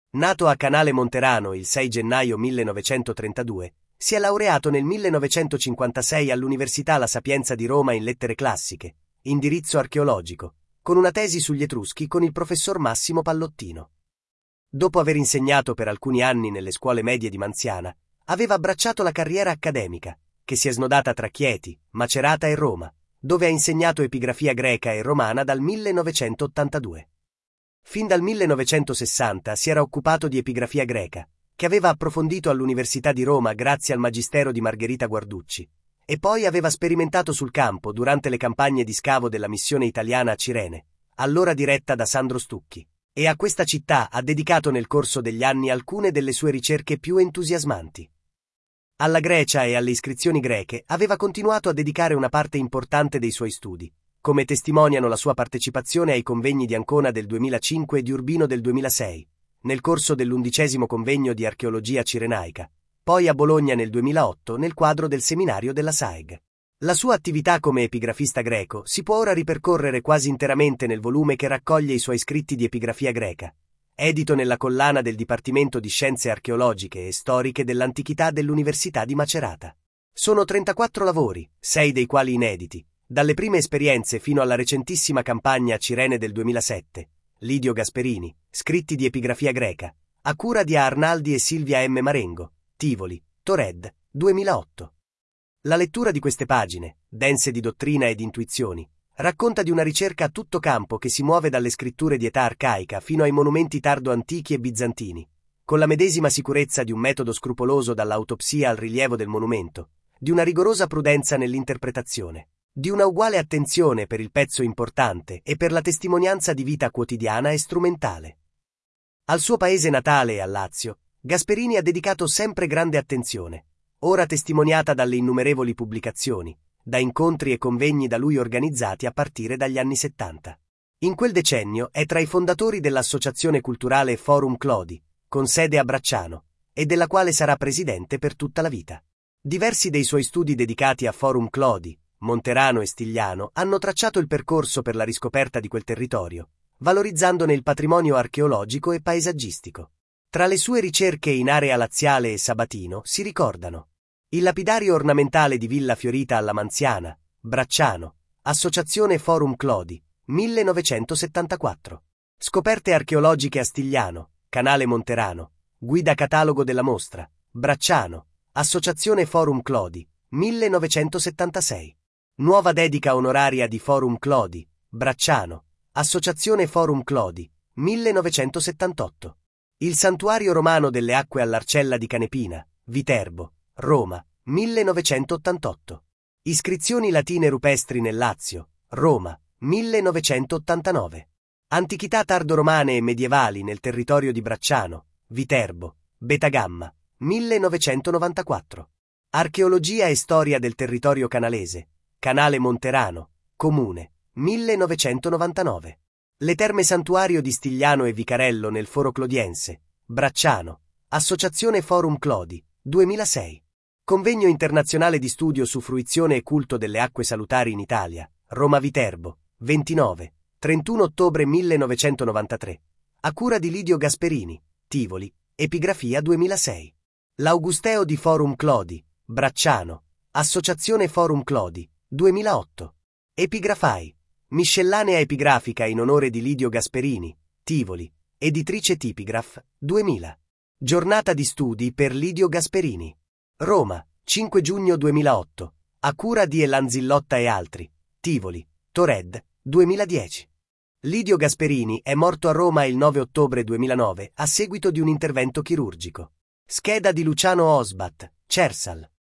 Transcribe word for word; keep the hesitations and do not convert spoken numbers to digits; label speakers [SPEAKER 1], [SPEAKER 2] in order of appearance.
[SPEAKER 1] Nato a Canale Monterano il sei gennaio millenovecentotrentadue, si è laureato nel millenovecentocinquantasei all'Università La Sapienza di Roma in lettere classiche, indirizzo archeologico, con una tesi sugli Etruschi con il professor Massimo Pallottino. Dopo aver insegnato per alcuni anni nelle scuole medie di Manziana, aveva abbracciato la carriera accademica, che si è snodata tra Chieti, Macerata e Roma, dove ha insegnato epigrafia greca e romana dal millenovecentottantadue. Fin dal millenovecentosessanta si era occupato di epigrafia greca, che aveva approfondito all'Università di Roma grazie al magistero di Margherita Guarducci, e poi aveva sperimentato sul campo durante le campagne di scavo della missione italiana a Cirene, allora diretta da Sandro Stucchi, e a questa città ha dedicato nel corso degli anni alcune delle sue ricerche più entusiasmanti. Alla Grecia e alle iscrizioni greche aveva continuato a dedicare una parte importante dei suoi studi, come testimoniano la sua partecipazione ai convegni di Ancona del duemilacinque e di Urbino del duemilasei, nel corso dell'undicesimo convegno di archeologia cirenaica, poi a Bologna nel duemilaotto nel quadro del seminario della S A E G. La sua attività come epigrafista greco si può ora ripercorrere quasi interamente nel volume che raccoglie i suoi scritti di epigrafia greca, edito nella collana del Dipartimento di Scienze Archeologiche e Storiche dell'Antichità dell'Università di Macerata. Sono trentaquattro lavori, sei dei quali inediti, dalle prime esperienze fino alla recentissima campagna a Cirene del duemilasette, Lidio Gasperini, scritti di epigrafia greca, a cura di A. Arnaldi e Silvia M. Marengo, Tivoli, Tored, duemilaotto. La lettura di queste pagine, dense di dottrina e di intuizioni, racconta di una ricerca a tutto campo che si muove dalle scritture di età arcaica fino ai monumenti tardo-antichi e bizantini, con la medesima sicurezza di un metodo scrupoloso dall'autopsia al rilievo del monumento, di una rigorosa prudenza nell'interpretazione, di una uguale attenzione per il pezzo importante e per la testimonianza di vita quotidiana e strumentale. Al suo paese natale e al Lazio, Gasperini ha dedicato sempre grande attenzione, ora testimoniata dalle innumerevoli pubblicazioni, da incontri e convegni da lui organizzati a partire dagli anni settanta. In quel decennio è tra i fondatori dell'associazione culturale Forum Clodi, con sede a Bracciano, e della quale sarà presidente per tutta la vita. Diversi dei suoi studi dedicati a Forum Clodi, Monterano e Stigliano hanno tracciato il percorso per la riscoperta di quel territorio, valorizzandone il patrimonio archeologico e paesaggistico. Tra le sue ricerche in area laziale e Sabatino si ricordano il lapidario ornamentale di Villa Fiorita alla Manziana, Bracciano, Associazione Forum Clodi, millenovecentosettantaquattro. Scoperte archeologiche a Stigliano, Canale Monterano, Guida catalogo della mostra, Bracciano, Associazione Forum Clodi, millenovecentosettantasei. Nuova dedica onoraria di Forum Clodi, Bracciano, Associazione Forum Clodi, millenovecentosettantotto. Il Santuario Romano delle Acque all'Arcella di Canepina, Viterbo, Roma, millenovecentottantotto. Iscrizioni latine rupestri nel Lazio, Roma, millenovecentottantanove. Antichità tardoromane e medievali nel territorio di Bracciano, Viterbo, Betagamma, millenovecentonovantaquattro. Archeologia e storia del territorio canalese, Canale Monterano, Comune, millenovecentonovantanove. Le Terme Santuario di Stigliano e Vicarello nel Foro Clodiense, Bracciano, Associazione Forum Clodi, duemilasei. Convegno internazionale di studio su fruizione e culto delle acque salutari in Italia, Roma Viterbo, ventinove, trentuno ottobre millenovecentonovantatré. A cura di Lidio Gasperini, Tivoli, Epigrafia duemilasei. L'Augusteo di Forum Clodi, Bracciano, Associazione Forum Clodi, duemilaotto. Epigrafai. Miscellanea epigrafica in onore di Lidio Gasperini, Tivoli, editrice Tipigraf, duemila. Giornata di studi per Lidio Gasperini. Roma, cinque giugno duemilaotto. A cura di Elanzillotta e altri, Tivoli, Tored, duemiladieci. Lidio Gasperini è morto a Roma il nove ottobre duemilanove a seguito di un intervento chirurgico. Scheda di Luciano Osbat, Cersal.